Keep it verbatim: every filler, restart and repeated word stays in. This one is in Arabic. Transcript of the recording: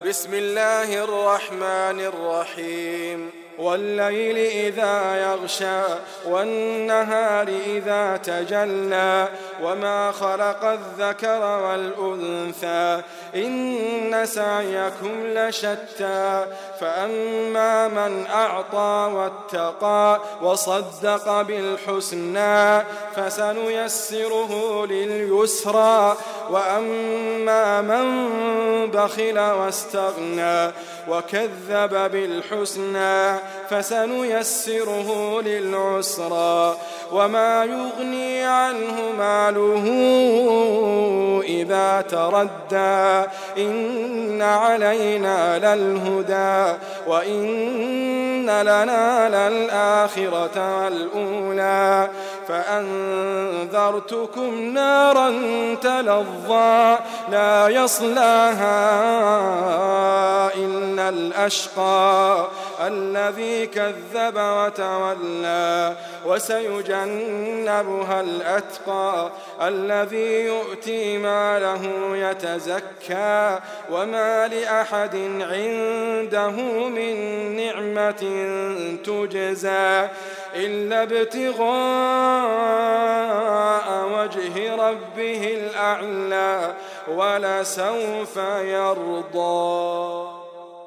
بسم الله الرحمن الرحيم والليل إذا يغشى والنهار إذا تجلى وما خلق الذكر والأنثى إن سعيكم لشتى فأما من أعطى واتقى وصدق بالحسنى فسنيسره لليسرى وأما من بخل واستغنى وكذب بالحسنى فسنيسره للعسرى وما يغني عنه ماله إذا تردى إن علينا للهدى وإن لنا للآخرة والأولى فأنذرتكم نارا تلظى لا يصلاها إلا الأشقى الذي كذب وتولى وسيجنبها الأتقى الذي يؤتي ماله يتزكى وما لأحد عنده من نعمة تجزى إلا ابتغاء وجه ربه الأعلى ولسوف يرضى.